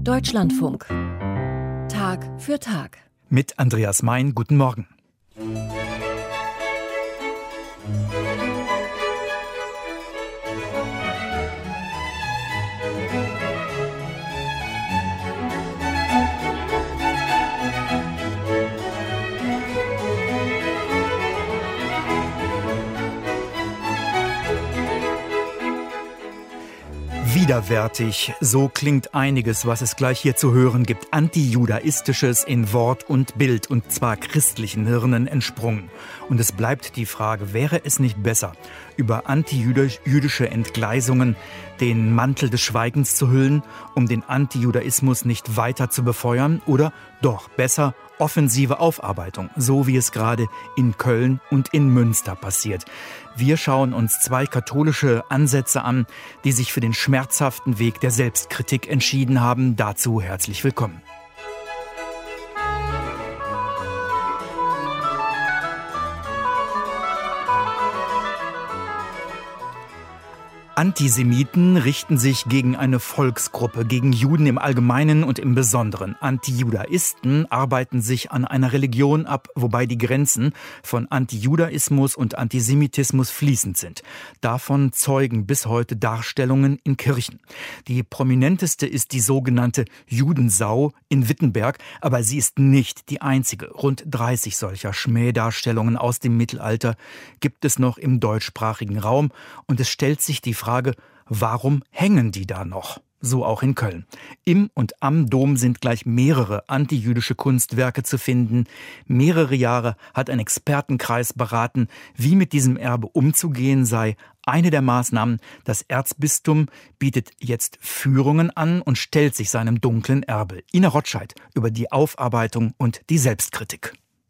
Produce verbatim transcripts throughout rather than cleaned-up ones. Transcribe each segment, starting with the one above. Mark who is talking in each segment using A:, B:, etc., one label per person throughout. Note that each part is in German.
A: Deutschlandfunk. Tag für Tag.
B: Mit Andreas Mein, guten Morgen. Widerwärtig, so klingt einiges, was es gleich hier zu hören gibt. Antijudaistisches in Wort und Bild, und zwar christlichen Hirnen entsprungen. Und es bleibt die Frage, wäre es nicht besser, über antijüdische Entgleisungen den Mantel des Schweigens zu hüllen, um den Antijudaismus nicht weiter zu befeuern, oder doch besser offensive Aufarbeitung, so wie es gerade in Köln und in Münster passiert. Wir schauen uns zwei katholische Ansätze an, die sich für den schmerzhaften Weg der Selbstkritik entschieden haben. Dazu herzlich willkommen. Antisemiten richten sich gegen eine Volksgruppe, gegen Juden im Allgemeinen und im Besonderen. Antijudaisten arbeiten sich an einer Religion ab, wobei die Grenzen von Antijudaismus und Antisemitismus fließend sind. Davon zeugen bis heute Darstellungen in Kirchen. Die prominenteste ist die sogenannte Judensau in Wittenberg, aber sie ist nicht die einzige. Rund dreißig solcher Schmähdarstellungen aus dem Mittelalter gibt es noch im deutschsprachigen Raum, und es stellt sich die Frage, Frage, warum hängen die da noch? So auch in Köln. Im und am Dom sind gleich mehrere antijüdische Kunstwerke zu finden. Mehrere Jahre hat ein Expertenkreis beraten, wie mit diesem Erbe umzugehen sei. Eine der Maßnahmen: das Erzbistum bietet jetzt Führungen an und stellt sich seinem dunklen Erbe. Ina Rotscheid über die Aufarbeitung und die Selbstkritik.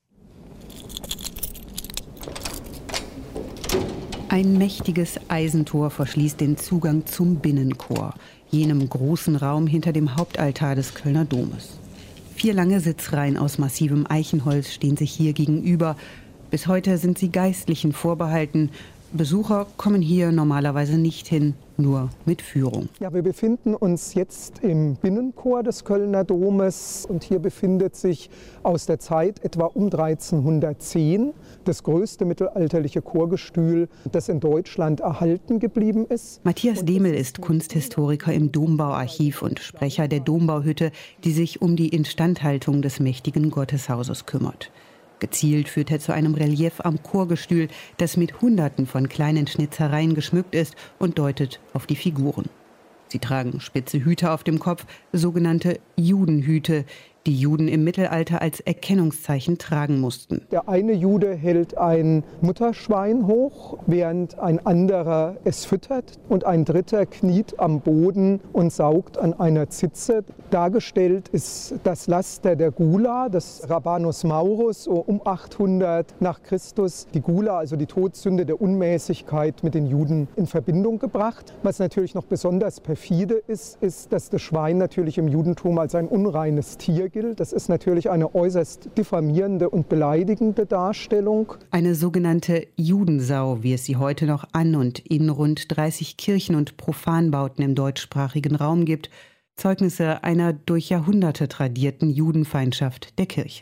C: Ein mächtiges Eisentor verschließt den Zugang zum Binnenchor, jenem großen Raum hinter dem Hauptaltar des Kölner Domes. Vier lange Sitzreihen aus massivem Eichenholz stehen sich hier gegenüber. Bis heute sind sie Geistlichen vorbehalten. Besucher kommen hier normalerweise nicht hin, nur mit Führung.
D: Ja, wir befinden uns jetzt im Binnenchor des Kölner Domes, und hier befindet sich aus der Zeit etwa um dreizehnhundertzehn das größte mittelalterliche Chorgestühl, das in Deutschland erhalten geblieben ist.
C: Matthias Demel ist Kunsthistoriker im Dombauarchiv und Sprecher der Dombauhütte, die sich um die Instandhaltung des mächtigen Gotteshauses kümmert. Gezielt führt er zu einem Relief am Chorgestühl, das mit Hunderten von kleinen Schnitzereien geschmückt ist, und deutet auf die Figuren. Sie tragen spitze Hüte auf dem Kopf, sogenannte Judenhüte, die Juden im Mittelalter als Erkennungszeichen tragen mussten.
D: Der eine Jude hält ein Mutterschwein hoch, während ein anderer es füttert, und ein dritter kniet am Boden und saugt an einer Zitze. Dargestellt ist das Laster der Gula, des Rabanus Maurus, um achthundert nach Christus. Die Gula, also die Todsünde der Unmäßigkeit, mit den Juden in Verbindung gebracht. Was natürlich noch besonders perfide ist, ist, dass das Schwein natürlich im Judentum als ein unreines Tier gilt. Das ist natürlich eine äußerst diffamierende und beleidigende Darstellung.
C: Eine sogenannte Judensau, wie es sie heute noch an und in rund dreißig Kirchen und Profanbauten im deutschsprachigen Raum gibt, Zeugnisse einer durch Jahrhunderte tradierten Judenfeindschaft der Kirche.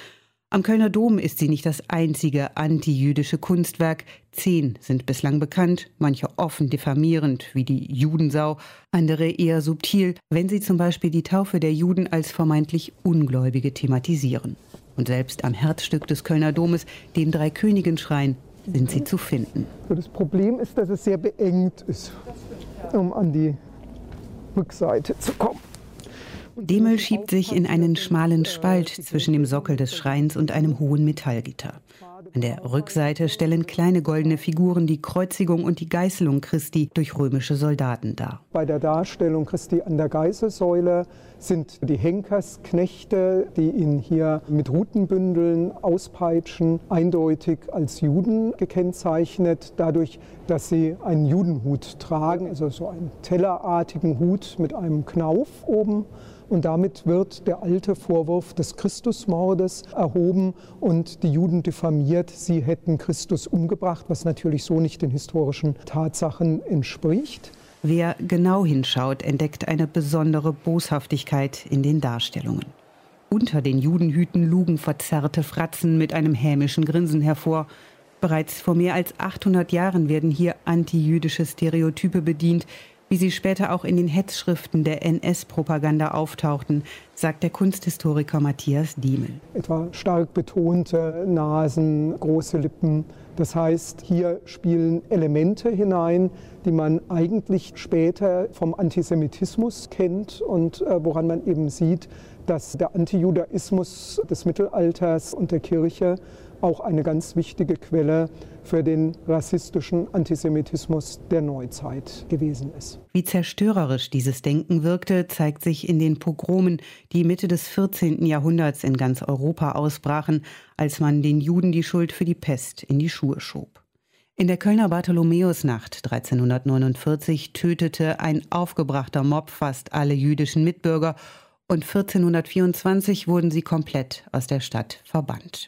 C: Am Kölner Dom ist sie nicht das einzige antijüdische Kunstwerk. Zehn sind bislang bekannt, manche offen diffamierend, wie die Judensau, andere eher subtil, wenn sie zum Beispiel die Taufe der Juden als vermeintlich Ungläubige thematisieren. Und selbst am Herzstück des Kölner Domes, dem Dreikönigenschrein, sind sie zu finden.
D: Das Problem ist, dass es sehr beengt ist, um an die Rückseite zu kommen.
C: Demel schiebt sich in einen schmalen Spalt zwischen dem Sockel des Schreins und einem hohen Metallgitter. An der Rückseite stellen kleine goldene Figuren die Kreuzigung und die Geißelung Christi durch römische Soldaten dar.
D: Bei der Darstellung Christi an der Geißelsäule sind die Henkersknechte, die ihn hier mit Rutenbündeln auspeitschen, eindeutig als Juden gekennzeichnet, dadurch, dass sie einen Judenhut tragen, also so einen tellerartigen Hut mit einem Knauf oben. Und damit wird der alte Vorwurf des Christusmordes erhoben und die Juden diffamiert, sie hätten Christus umgebracht, was natürlich so nicht den historischen Tatsachen entspricht.
C: Wer genau hinschaut, entdeckt eine besondere Boshaftigkeit in den Darstellungen. Unter den Judenhüten lugen verzerrte Fratzen mit einem hämischen Grinsen hervor. Bereits vor mehr als achthundert Jahren werden hier antijüdische Stereotype bedient, wie sie später auch in den Hetzschriften der N S-Propaganda auftauchten, sagt der Kunsthistoriker Matthias Diemel.
D: Etwa stark betonte Nasen, große Lippen. Das heißt, hier spielen Elemente hinein, die man eigentlich später vom Antisemitismus kennt und äh, woran man eben sieht, dass der Antijudaismus des Mittelalters und der Kirche auch eine ganz wichtige Quelle für den rassistischen Antisemitismus der Neuzeit gewesen ist.
C: Wie zerstörerisch dieses Denken wirkte, zeigt sich in den Pogromen, die Mitte des vierzehnten Jahrhunderts in ganz Europa ausbrachen, als man den Juden die Schuld für die Pest in die Schuhe schob. In der Kölner Bartholomäusnacht dreizehnhundertneunundvierzig tötete ein aufgebrachter Mob fast alle jüdischen Mitbürger und vierzehnhundertvierundzwanzig wurden sie komplett aus der Stadt verbannt.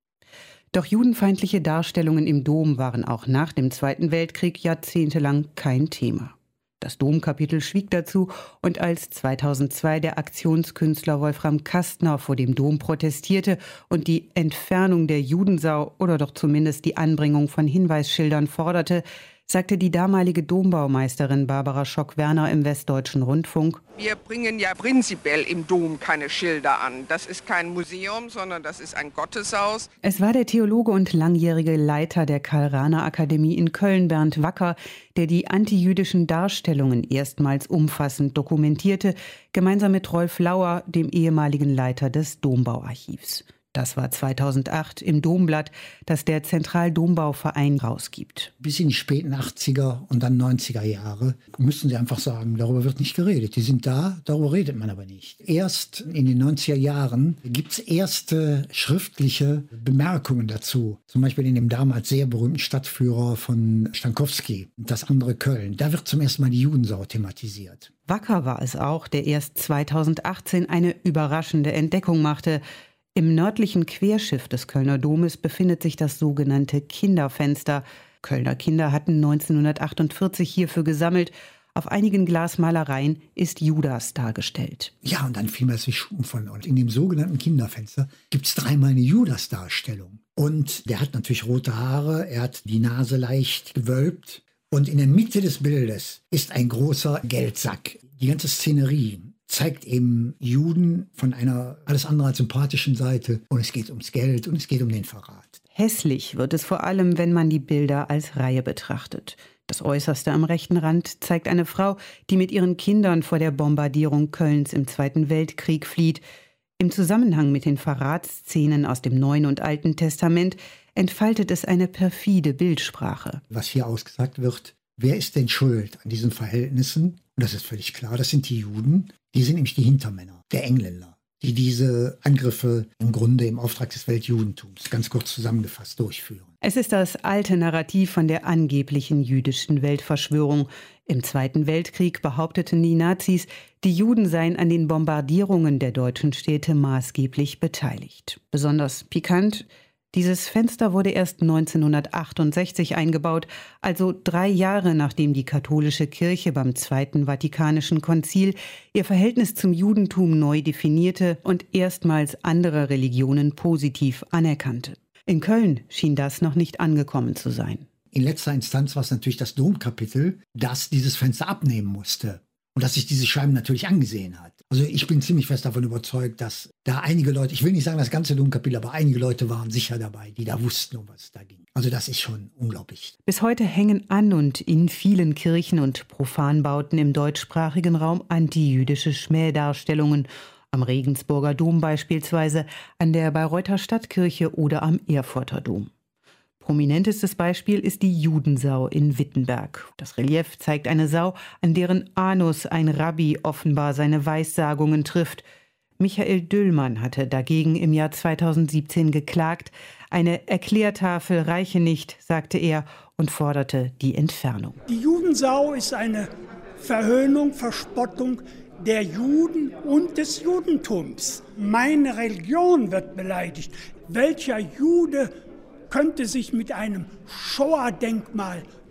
C: Doch judenfeindliche Darstellungen im Dom waren auch nach dem Zweiten Weltkrieg jahrzehntelang kein Thema. Das Domkapitel schwieg dazu und als zweitausendzwei der Aktionskünstler Wolfram Kastner vor dem Dom protestierte und die Entfernung der Judensau oder doch zumindest die Anbringung von Hinweisschildern forderte, sagte die damalige Dombaumeisterin Barbara Schock-Werner im Westdeutschen Rundfunk:
E: Wir bringen ja prinzipiell im Dom keine Schilder an. Das ist kein Museum, sondern das ist ein Gotteshaus.
C: Es war der Theologe und langjährige Leiter der Karl-Rahner-Akademie in Köln, Bernd Wacker, der die antijüdischen Darstellungen erstmals umfassend dokumentierte, gemeinsam mit Rolf Lauer, dem ehemaligen Leiter des Dombauarchivs. Das war zweitausendacht im Domblatt, das der Zentraldombauverein rausgibt.
F: Bis in die späten achtziger und dann neunziger Jahre müssen Sie einfach sagen, darüber wird nicht geredet. Die sind da, darüber redet man aber nicht. Erst in den neunziger Jahren gibt es erste schriftliche Bemerkungen dazu. Zum Beispiel in dem damals sehr berühmten Stadtführer von Stankowski, Das andere Köln. Da wird zum ersten Mal die Judensau thematisiert.
C: Wacker war es auch, der erst zweitausendachtzehn eine überraschende Entdeckung machte. Im nördlichen Querschiff des Kölner Domes befindet sich das sogenannte Kinderfenster. Kölner Kinder hatten neunzehnhundertachtundvierzig hierfür gesammelt. Auf einigen Glasmalereien ist Judas dargestellt.
F: Ja, und dann fiel mir das wie Schuppen von. Und in dem sogenannten Kinderfenster gibt es dreimal eine Judas-Darstellung. Und der hat natürlich rote Haare, er hat die Nase leicht gewölbt. Und in der Mitte des Bildes ist ein großer Geldsack. Die ganze Szenerie zeigt eben Juden von einer alles andere als sympathischen Seite. Und es geht ums Geld und es geht um den Verrat.
C: Hässlich wird es vor allem, wenn man die Bilder als Reihe betrachtet. Das Äußerste am rechten Rand zeigt eine Frau, die mit ihren Kindern vor der Bombardierung Kölns im Zweiten Weltkrieg flieht. Im Zusammenhang mit den Verratsszenen aus dem Neuen und Alten Testament entfaltet es eine perfide Bildsprache.
F: Was hier ausgesagt wird, wer ist denn schuld an diesen Verhältnissen? Und das ist völlig klar, das sind die Juden. Die sind nämlich die Hintermänner der Engländer, die diese Angriffe im Grunde im Auftrag des Weltjudentums, ganz kurz zusammengefasst, durchführen.
C: Es ist das alte Narrativ von der angeblichen jüdischen Weltverschwörung. Im Zweiten Weltkrieg behaupteten die Nazis, die Juden seien an den Bombardierungen der deutschen Städte maßgeblich beteiligt. Besonders pikant: dieses Fenster wurde erst neunzehnhundertachtundsechzig eingebaut, also drei Jahre nachdem die katholische Kirche beim Zweiten Vatikanischen Konzil ihr Verhältnis zum Judentum neu definierte und erstmals andere Religionen positiv anerkannte. In Köln schien das noch nicht angekommen zu sein.
F: In letzter Instanz war es natürlich das Domkapitel, das dieses Fenster abnehmen musste. Und dass sich diese Scheiben natürlich angesehen hat. Also ich bin ziemlich fest davon überzeugt, dass da einige Leute, ich will nicht sagen das ganze Domkapitel, aber einige Leute waren sicher dabei, die da wussten, um was es da ging. Also das ist schon unglaublich.
C: Bis heute hängen an und in vielen Kirchen und Profanbauten im deutschsprachigen Raum antijüdische Schmähdarstellungen. Am Regensburger Dom beispielsweise, an der Bayreuther Stadtkirche oder am Erfurter Dom. Prominentestes Beispiel ist die Judensau in Wittenberg. Das Relief zeigt eine Sau, an deren Anus ein Rabbi offenbar seine Weissagungen trifft. Michael Düllmann hatte dagegen im Jahr zweitausendsiebzehn geklagt. Eine Erklärtafel reiche nicht, sagte er und forderte die Entfernung.
G: Die Judensau ist eine Verhöhnung, Verspottung der Juden und des Judentums. Meine Religion wird beleidigt. Welcher Jude könnte sich mit einem Shoah-Denkmal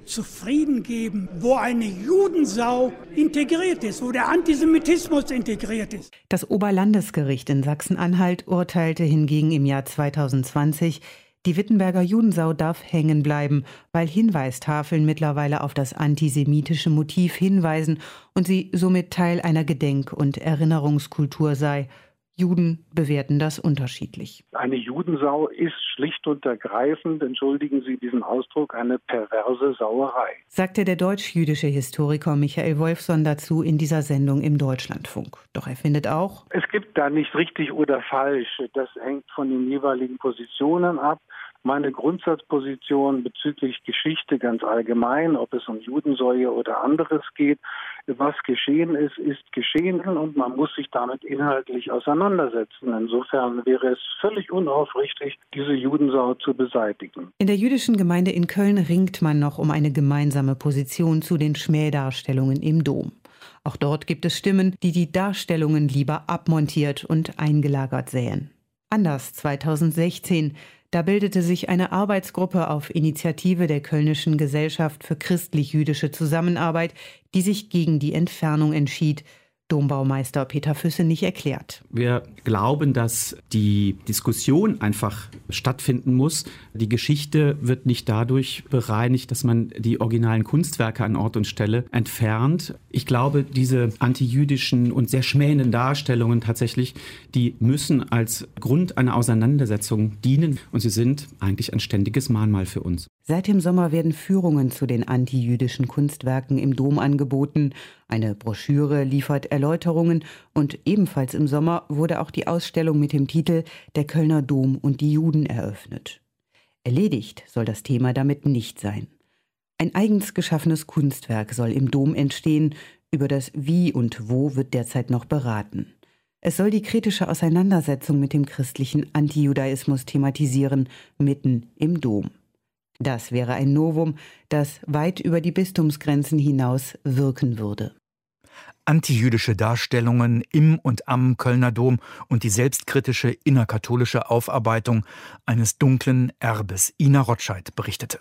G: zufrieden geben, wo eine Judensau integriert ist, wo der Antisemitismus integriert ist.
C: Das Oberlandesgericht in Sachsen-Anhalt urteilte hingegen im Jahr zweitausendzwanzig, die Wittenberger Judensau darf hängen bleiben, weil Hinweistafeln mittlerweile auf das antisemitische Motiv hinweisen und sie somit Teil einer Gedenk- und Erinnerungskultur sei. Juden bewerten das unterschiedlich.
H: Eine Judensau ist schlicht und ergreifend, entschuldigen Sie diesen Ausdruck, eine perverse Sauerei,
C: sagte der deutsch-jüdische Historiker Michael Wolfson dazu in dieser Sendung im Deutschlandfunk. Doch er findet auch:
H: Es gibt da nicht richtig oder falsch. Das hängt von den jeweiligen Positionen ab. Meine Grundsatzposition bezüglich Geschichte ganz allgemein, ob es um Judensäue oder anderes geht, was geschehen ist, ist geschehen und man muss sich damit inhaltlich auseinandersetzen. Insofern wäre es völlig unaufrichtig, diese Judensau zu beseitigen.
C: In der jüdischen Gemeinde in Köln ringt man noch um eine gemeinsame Position zu den Schmähdarstellungen im Dom. Auch dort gibt es Stimmen, die die Darstellungen lieber abmontiert und eingelagert sähen. Anders zweitausendsechzehn. Da bildete sich eine Arbeitsgruppe auf Initiative der Kölnischen Gesellschaft für christlich-jüdische Zusammenarbeit, die sich gegen die Entfernung entschied. Dombaumeister Peter Füssenich erklärt:
I: Wir glauben, dass die Diskussion einfach stattfinden muss. Die Geschichte wird nicht dadurch bereinigt, dass man die originalen Kunstwerke an Ort und Stelle entfernt. Ich glaube, diese antijüdischen und sehr schmähenden Darstellungen tatsächlich, die müssen als Grund einer Auseinandersetzung dienen. Und sie sind eigentlich ein ständiges Mahnmal für uns.
C: Seit dem Sommer werden Führungen zu den antijüdischen Kunstwerken im Dom angeboten. Eine Broschüre liefert Erläuterungen und ebenfalls im Sommer wurde auch die Ausstellung mit dem Titel »Der Kölner Dom und die Juden« eröffnet. Erledigt soll das Thema damit nicht sein. Ein eigens geschaffenes Kunstwerk soll im Dom entstehen. Über das Wie und Wo wird derzeit noch beraten. Es soll die kritische Auseinandersetzung mit dem christlichen Antijudaismus thematisieren, mitten im Dom. Das wäre ein Novum, das weit über die Bistumsgrenzen hinaus wirken würde.
B: Antijüdische Darstellungen im und am Kölner Dom und die selbstkritische innerkatholische Aufarbeitung eines dunklen Erbes. Ina Rotscheid berichtete.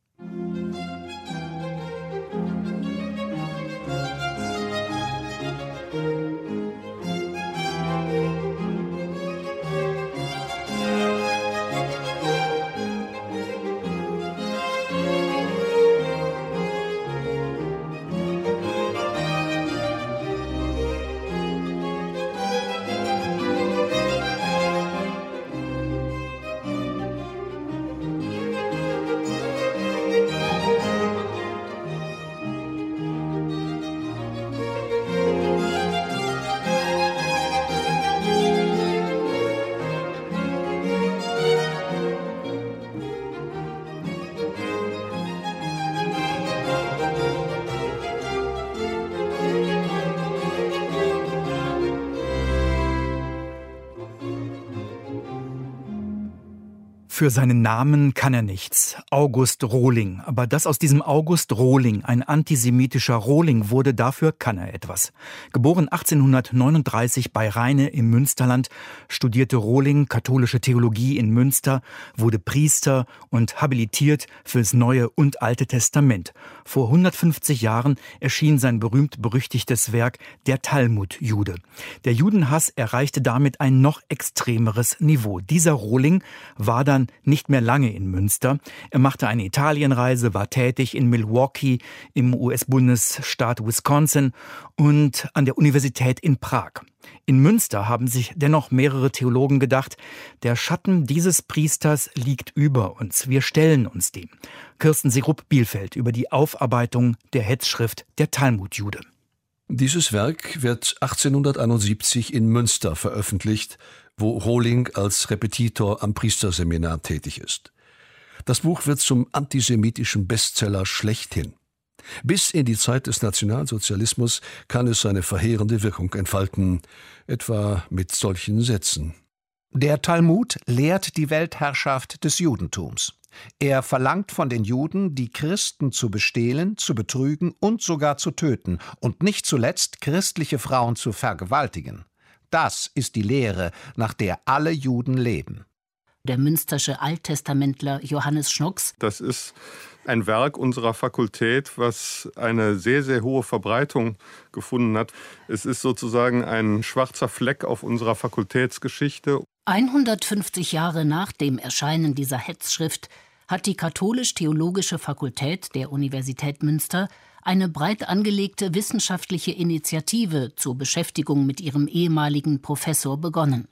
B: Für seinen Namen kann er nichts. August Rohling. Aber dass aus diesem August Rohling ein antisemitischer Rohling wurde, dafür kann er etwas. Geboren achtzehnhundertneununddreißig bei Rheine im Münsterland, studierte Rohling katholische Theologie in Münster, wurde Priester und habilitiert fürs Neue und Alte Testament. Vor hundertfünfzig Jahren erschien sein berühmt-berüchtigtes Werk Der Talmud-Jude. Der Judenhass erreichte damit ein noch extremeres Niveau. Dieser Rohling war dann nicht mehr lange in Münster. Er machte eine Italienreise, war tätig in Milwaukee im U S-Bundesstaat Wisconsin und an der Universität in Prag. In Münster haben sich dennoch mehrere Theologen gedacht, der Schatten dieses Priesters liegt über uns. Wir stellen uns dem. Kirsten Serup-Bielfeld über die Aufarbeitung der Hetzschrift Der Talmud-Jude.
J: Dieses Werk wird achtzehnhunderteinundsiebzig in Münster veröffentlicht, wo Rohling als Repetitor am Priesterseminar tätig ist. Das Buch wird zum antisemitischen Bestseller schlechthin. Bis in die Zeit des Nationalsozialismus kann es seine verheerende Wirkung entfalten, etwa mit solchen Sätzen.
K: Der Talmud lehrt die Weltherrschaft des Judentums. Er verlangt von den Juden, die Christen zu bestehlen, zu betrügen und sogar zu töten und nicht zuletzt christliche Frauen zu vergewaltigen. Das ist die Lehre, nach der alle Juden leben.
L: Der münstersche Alttestamentler Johannes Schnocks:
M: Das ist ein Werk unserer Fakultät, was eine sehr, sehr hohe Verbreitung gefunden hat. Es ist sozusagen ein schwarzer Fleck auf unserer Fakultätsgeschichte.
L: hundertfünfzig Jahre nach dem Erscheinen dieser Hetzschrift hat die Katholisch-Theologische Fakultät der Universität Münster eine breit angelegte wissenschaftliche Initiative zur Beschäftigung mit ihrem ehemaligen Professor begonnen.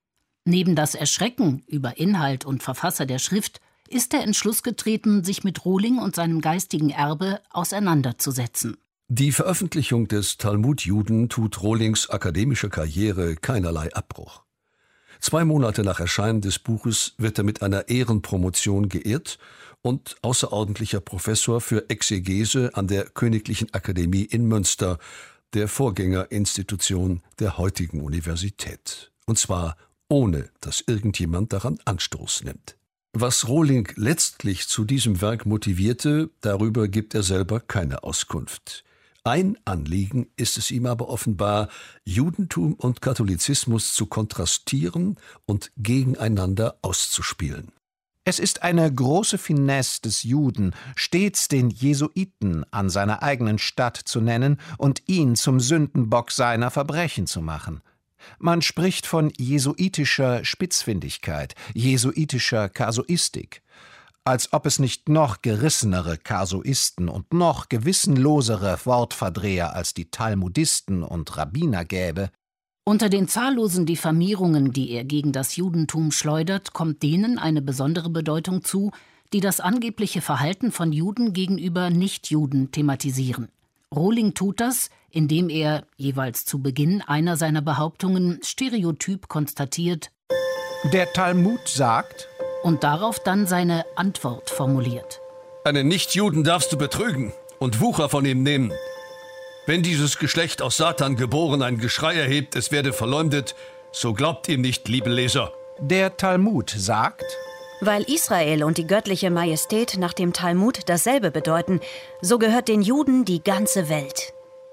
L: Neben das Erschrecken über Inhalt und Verfasser der Schrift ist der Entschluss getreten, sich mit Rohling und seinem geistigen Erbe auseinanderzusetzen.
J: Die Veröffentlichung des Talmud-Juden tut Rohlings akademischer Karriere keinerlei Abbruch. Zwei Monate nach Erscheinen des Buches wird er mit einer Ehrenpromotion geehrt und außerordentlicher Professor für Exegese an der Königlichen Akademie in Münster, der Vorgängerinstitution der heutigen Universität. Und zwar ohne, dass irgendjemand daran Anstoß nimmt. Was Rohling letztlich zu diesem Werk motivierte, darüber gibt er selber keine Auskunft. Ein Anliegen ist es ihm aber offenbar, Judentum und Katholizismus zu kontrastieren und gegeneinander auszuspielen.
K: Es ist eine große Finesse des Juden, stets den Jesuiten an seiner eigenen Stadt zu nennen und ihn zum Sündenbock seiner Verbrechen zu machen. Man spricht von jesuitischer Spitzfindigkeit, jesuitischer Kasuistik, als ob es nicht noch gerissenere Kasuisten und noch gewissenlosere Wortverdreher als die Talmudisten und Rabbiner gäbe.
L: Unter den zahllosen Diffamierungen, die er gegen das Judentum schleudert, kommt denen eine besondere Bedeutung zu, die das angebliche Verhalten von Juden gegenüber Nichtjuden thematisieren. Rohling tut das, indem er, jeweils zu Beginn einer seiner Behauptungen, stereotyp konstatiert:
K: Der Talmud sagt,
L: und darauf dann seine Antwort formuliert.
J: Einen Nichtjuden darfst du betrügen und Wucher von ihm nehmen. Wenn dieses Geschlecht aus Satan geboren ein Geschrei erhebt, es werde verleumdet, so glaubt ihm nicht, liebe Leser.
K: Der Talmud sagt:
N: Weil Israel und die göttliche Majestät nach dem Talmud dasselbe bedeuten, so gehört den Juden die ganze Welt.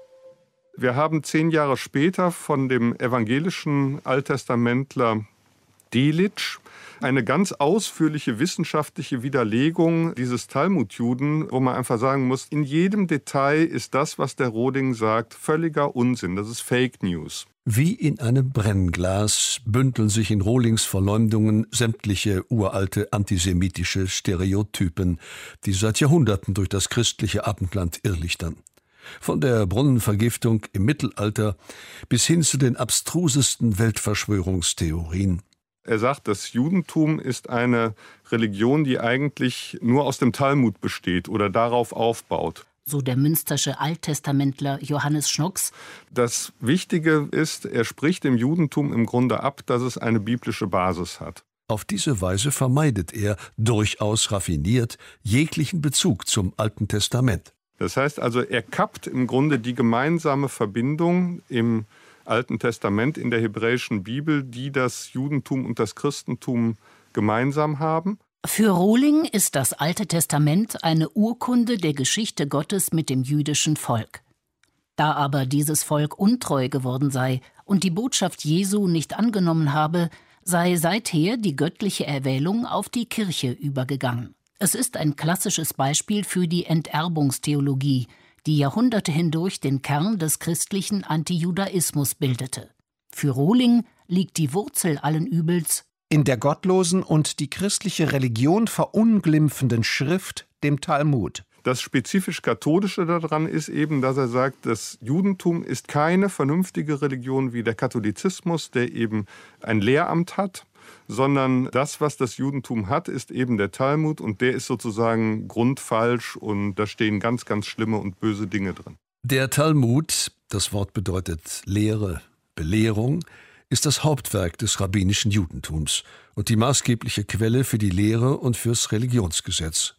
M: Wir haben zehn Jahre später von dem evangelischen Alttestamentler Delitzsch eine ganz ausführliche wissenschaftliche Widerlegung dieses Talmud-Juden, wo man einfach sagen muss, in jedem Detail ist das, was der Rohling sagt, völliger Unsinn. Das ist Fake News.
J: Wie in einem Brennglas bündeln sich in Rohlings Verleumdungen sämtliche uralte antisemitische Stereotypen, die seit Jahrhunderten durch das christliche Abendland irrlichtern. Von der Brunnenvergiftung im Mittelalter bis hin zu den abstrusesten Weltverschwörungstheorien.
M: Er sagt, das Judentum ist eine Religion, die eigentlich nur aus dem Talmud besteht oder darauf aufbaut.
L: So der münstersche Alttestamentler Johannes Schnocks.
M: Das Wichtige ist, er spricht im Judentum im Grunde ab, dass es eine biblische Basis hat.
J: Auf diese Weise vermeidet er, durchaus raffiniert, jeglichen Bezug zum Alten Testament.
M: Das heißt also, er kappt im Grunde die gemeinsame Verbindung im Alten Testament, in der hebräischen Bibel, die das Judentum und das Christentum gemeinsam haben.
L: Für Rohling ist das Alte Testament eine Urkunde der Geschichte Gottes mit dem jüdischen Volk. Da aber dieses Volk untreu geworden sei und die Botschaft Jesu nicht angenommen habe, sei seither die göttliche Erwählung auf die Kirche übergegangen. Es ist ein klassisches Beispiel für die Enterbungstheologie, die Jahrhunderte hindurch den Kern des christlichen Antijudaismus bildete. Für Rohling liegt die Wurzel allen Übels
K: in der gottlosen und die christliche Religion verunglimpfenden Schrift, dem Talmud.
M: Das spezifisch Katholische daran ist eben, dass er sagt, das Judentum ist keine vernünftige Religion wie der Katholizismus, der eben ein Lehramt hat, sondern das, was das Judentum hat, ist eben der Talmud und der ist sozusagen grundfalsch und da stehen ganz, ganz schlimme und böse Dinge drin.
J: Der Talmud, das Wort bedeutet Lehre, Belehrung, ist das Hauptwerk des rabbinischen Judentums und die maßgebliche Quelle für die Lehre und fürs Religionsgesetz.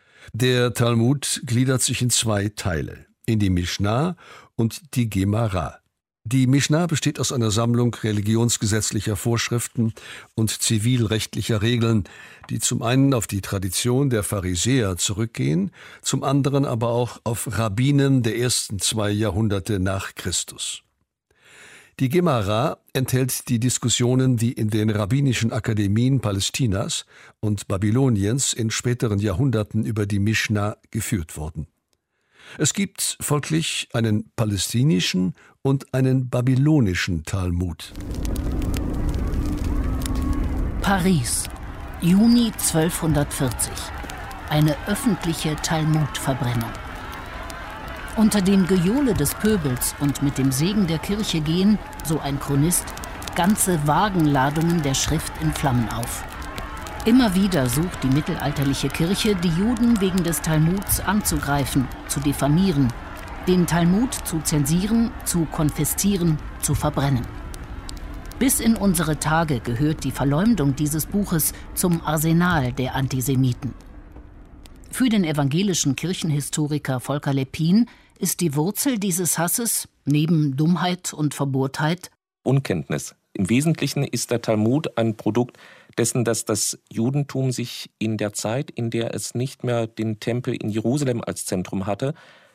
J: Der Talmud gliedert sich in zwei Teile, in die Mishnah und die Gemara. Die Mishnah besteht aus einer Sammlung religionsgesetzlicher Vorschriften und zivilrechtlicher Regeln, die zum einen auf die Tradition der Pharisäer zurückgehen, zum anderen aber auch auf Rabbinen der ersten zwei Jahrhunderte nach Christus. Die Gemara enthält die Diskussionen, die in den rabbinischen Akademien Palästinas und Babyloniens in späteren Jahrhunderten über die Mischna geführt wurden. Es gibt folglich einen palästinischen und einen babylonischen Talmud.
L: Paris, Juni zwölfhundertvierzig. Eine öffentliche Talmudverbrennung. Unter dem Gejohle des Pöbels und mit dem Segen der Kirche gehen, so ein Chronist, ganze Wagenladungen der Schrift in Flammen auf. Immer wieder sucht die mittelalterliche Kirche, die Juden wegen des Talmuds anzugreifen, zu diffamieren, den Talmud zu zensieren, zu konfiszieren, zu verbrennen. Bis in unsere Tage gehört die Verleumdung dieses Buches zum Arsenal der Antisemiten. Für den evangelischen Kirchenhistoriker Volker Leppin ist die Wurzel dieses Hasses, neben Dummheit und Verbohrtheit,
O: Unkenntnis. Im Wesentlichen ist der Talmud ein Produkt dessen, dass das Judentum sich in der Zeit, in der es nicht mehr den Tempel in Jerusalem als Zentrum hatte,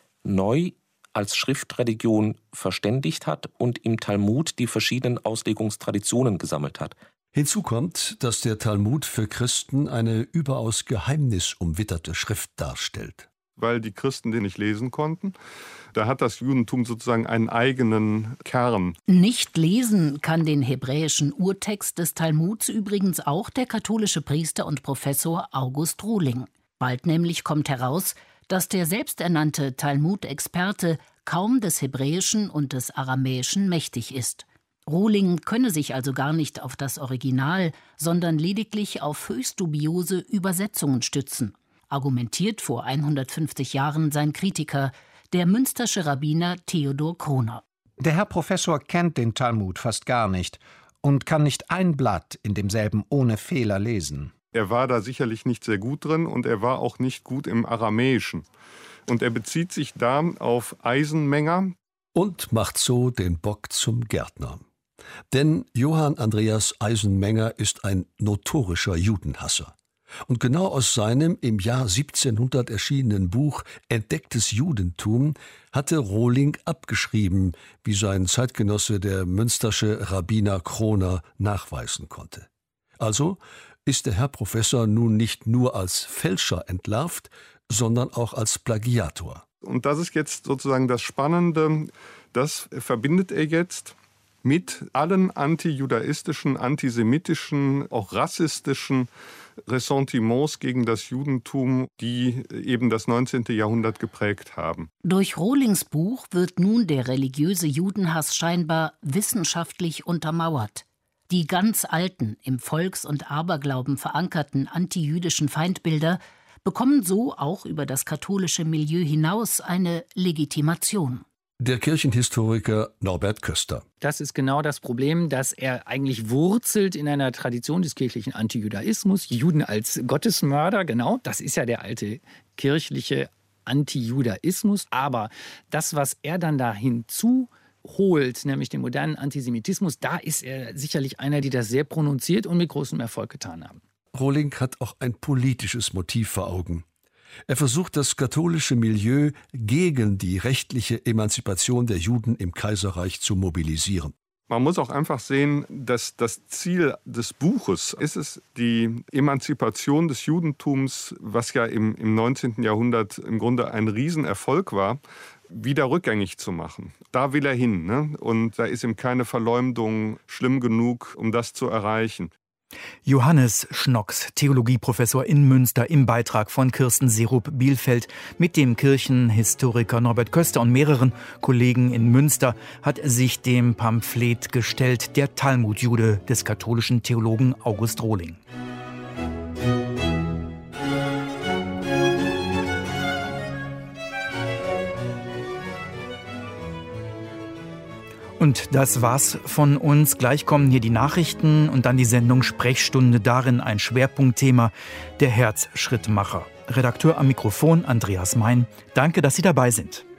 O: neu als Schriftreligion verständigt hat und im Talmud die verschiedenen Auslegungstraditionen gesammelt hat.
J: Hinzu kommt, dass der Talmud für Christen eine überaus geheimnisumwitterte Schrift darstellt.
M: Weil die Christen den nicht lesen konnten, da hat das Judentum sozusagen einen eigenen Kern.
L: Nicht lesen kann den hebräischen Urtext des Talmuds übrigens auch der katholische Priester und Professor August Rohling. Bald nämlich kommt heraus, dass der selbsternannte Talmud-Experte kaum des Hebräischen und des Aramäischen mächtig ist. Rohling könne sich also gar nicht auf das Original, sondern lediglich auf höchst dubiose Übersetzungen stützen, argumentiert vor hundertfünfzig Jahren sein Kritiker, der münstersche Rabbiner Theodor Kroner.
K: Der Herr Professor kennt den Talmud fast gar nicht und kann nicht ein Blatt in demselben ohne Fehler lesen.
M: Er war da sicherlich nicht sehr gut drin und er war auch nicht gut im Aramäischen. Und er bezieht sich da auf Eisenmenger.
J: Und macht so den Bock zum Gärtner. Denn Johann Andreas Eisenmenger ist ein notorischer Judenhasser. Und genau aus seinem im Jahr siebzehnhundert erschienenen Buch Entdecktes Judentum hatte Rohling abgeschrieben, wie sein Zeitgenosse der münstersche Rabbiner Kroner nachweisen konnte. Also ist der Herr Professor nun nicht nur als Fälscher entlarvt, sondern auch als Plagiator.
M: Und das ist jetzt sozusagen das Spannende, das verbindet er jetzt mit allen antijudaistischen, antisemitischen, auch rassistischen Ressentiments gegen das Judentum, die eben das neunzehnte Jahrhundert geprägt haben.
L: Durch Rohlings Buch wird nun der religiöse Judenhass scheinbar wissenschaftlich untermauert. Die ganz alten, im Volks- und Aberglauben verankerten antijüdischen Feindbilder bekommen so auch über das katholische Milieu hinaus eine Legitimation.
J: Der Kirchenhistoriker Norbert Köster.
P: Das ist genau das Problem, dass er eigentlich wurzelt in einer Tradition des kirchlichen Antijudaismus. Juden als Gottesmörder, genau, das ist ja der alte kirchliche Antijudaismus. Aber das, was er dann da hinzuholt, nämlich den modernen Antisemitismus, da ist er sicherlich einer, die das sehr prononziert und mit großem Erfolg getan haben.
J: Rohling hat auch ein politisches Motiv vor Augen. Er versucht, das katholische Milieu gegen die rechtliche Emanzipation der Juden im Kaiserreich zu mobilisieren.
M: Man muss auch einfach sehen, dass das Ziel des Buches ist es, die Emanzipation des Judentums, was ja im, im neunzehnten Jahrhundert im Grunde ein Riesenerfolg war, wieder rückgängig zu machen. Da will er hin, ne? Und da ist ihm keine Verleumdung schlimm genug, um das zu erreichen.
B: Johannes Schnocks, Theologieprofessor in Münster, im Beitrag von Kirsten Serup-Bielfeld mit dem Kirchenhistoriker Norbert Köster und mehreren Kollegen in Münster, hat sich dem Pamphlet gestellt, der Talmudjude des katholischen Theologen August Rohling. Und das war's von uns. Gleich kommen hier die Nachrichten und dann die Sendung Sprechstunde. Darin ein Schwerpunktthema, der Herzschrittmacher. Redakteur am Mikrofon Andreas Mein. Danke, dass Sie dabei sind.